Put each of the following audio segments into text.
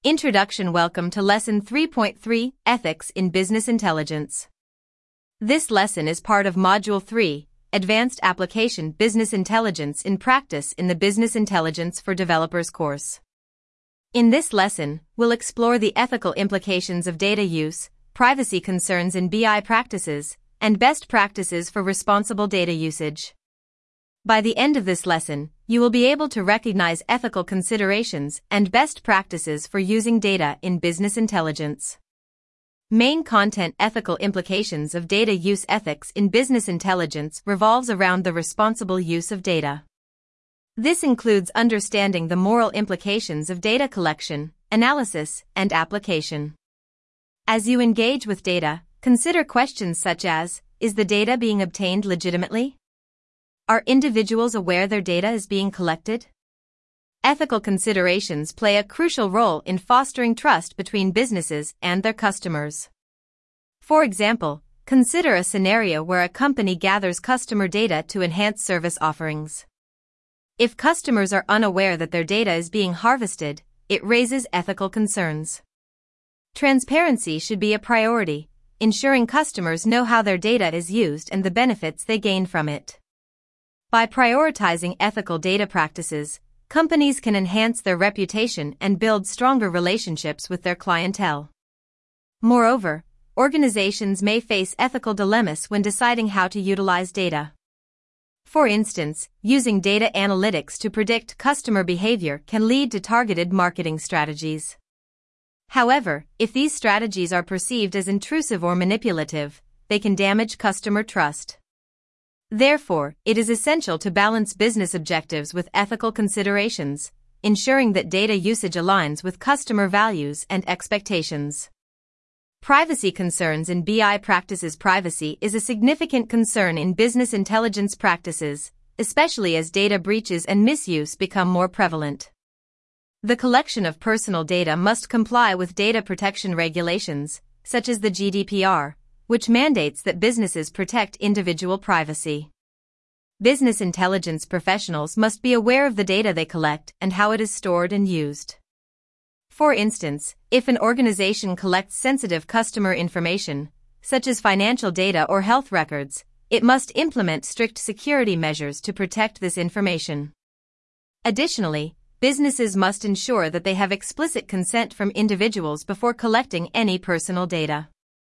Introduction. Welcome to Lesson 3.3, Ethics in Business Intelligence. This lesson is part of Module 3, Advanced Application Business Intelligence in Practice in the Business Intelligence for Developers course. In this lesson, we'll explore the ethical implications of data use, privacy concerns in BI practices, and best practices for responsible data usage. By the end of this lesson, you will be able to recognize ethical considerations and best practices for using data in business intelligence. Main content. Ethical implications of data use. Ethics in business intelligence revolves around the responsible use of data. This includes understanding the moral implications of data collection, analysis, and application. As you engage with data, consider questions such as, is the data being obtained legitimately? Are individuals aware their data is being collected? Ethical considerations play a crucial role in fostering trust between businesses and their customers. For example, consider a scenario where a company gathers customer data to enhance service offerings. If customers are unaware that their data is being harvested, it raises ethical concerns. Transparency should be a priority, ensuring customers know how their data is used and the benefits they gain from it. By prioritizing ethical data practices, companies can enhance their reputation and build stronger relationships with their clientele. Moreover, organizations may face ethical dilemmas when deciding how to utilize data. For instance, using data analytics to predict customer behavior can lead to targeted marketing strategies. However, if these strategies are perceived as intrusive or manipulative, they can damage customer trust. Therefore, it is essential to balance business objectives with ethical considerations, ensuring that data usage aligns with customer values and expectations. Privacy concerns in BI practices. Privacy is a significant concern in business intelligence practices, especially as data breaches and misuse become more prevalent. The collection of personal data must comply with data protection regulations, such as the GDPR, which mandates that businesses protect individual privacy. Business intelligence professionals must be aware of the data they collect and how it is stored and used. For instance, if an organization collects sensitive customer information, such as financial data or health records, it must implement strict security measures to protect this information. Additionally, businesses must ensure that they have explicit consent from individuals before collecting any personal data.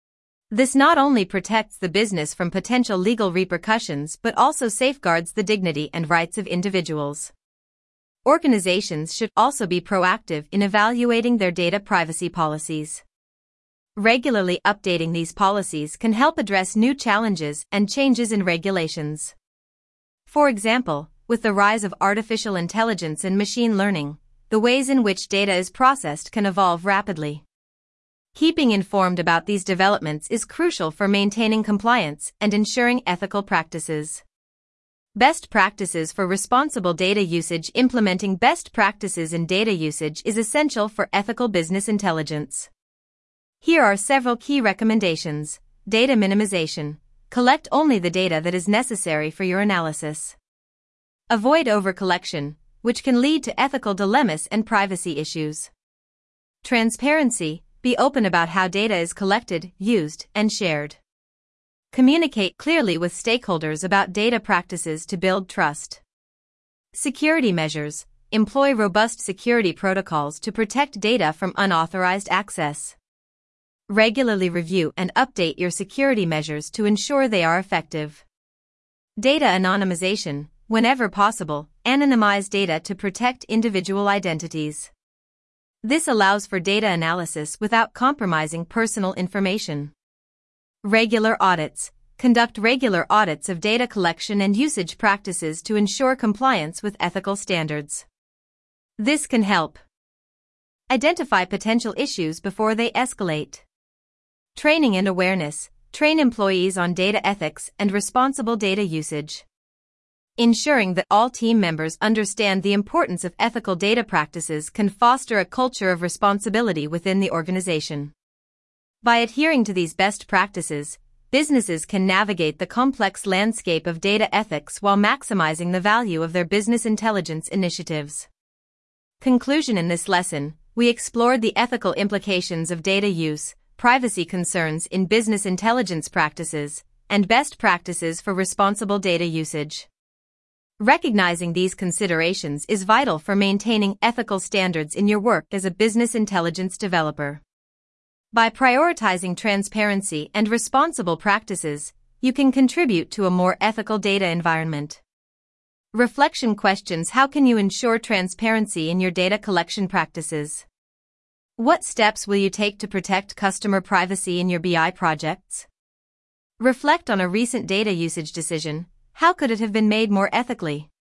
This not only protects the business from potential legal repercussions but also safeguards the dignity and rights of individuals. Organizations should also be proactive in evaluating their data privacy policies. Regularly updating these policies can help address new challenges and changes in regulations. For example, with the rise of artificial intelligence and machine learning, the ways in which data is processed can evolve rapidly. Keeping informed about these developments is crucial for maintaining compliance and ensuring ethical practices. Best practices for responsible data usage. Implementing best practices in data usage is essential for ethical business intelligence. Here are several key recommendations. Data minimization. Collect only the data that is necessary for your analysis. Avoid overcollection, which can lead to ethical dilemmas and privacy issues. Transparency. Be open about how data is collected, used, and shared. Communicate clearly with stakeholders about data practices to build trust. Security measures. Employ robust security protocols to protect data from unauthorized access. Regularly review and update your security measures to ensure they are effective. Data anonymization. Whenever possible, anonymize data to protect individual identities. This allows for data analysis without compromising personal information. Regular audits. Conduct regular audits of data collection and usage practices to ensure compliance with ethical standards. This can help identify potential issues before they escalate. Training and awareness. Train employees on data ethics and responsible data usage. Ensuring that all team members understand the importance of ethical data practices can foster a culture of responsibility within the organization. By adhering to these best practices, businesses can navigate the complex landscape of data ethics while maximizing the value of their business intelligence initiatives. Conclusion. In this lesson, we explored the ethical implications of data use, privacy concerns in business intelligence practices, and best practices for responsible data usage. Recognizing these considerations is vital for maintaining ethical standards in your work as a business intelligence developer. By prioritizing transparency and responsible practices, you can contribute to a more ethical data environment. Reflection questions: how can you ensure transparency in your data collection practices? What steps will you take to protect customer privacy in your BI projects? Reflect on a recent data usage decision. How could it have been made more ethically?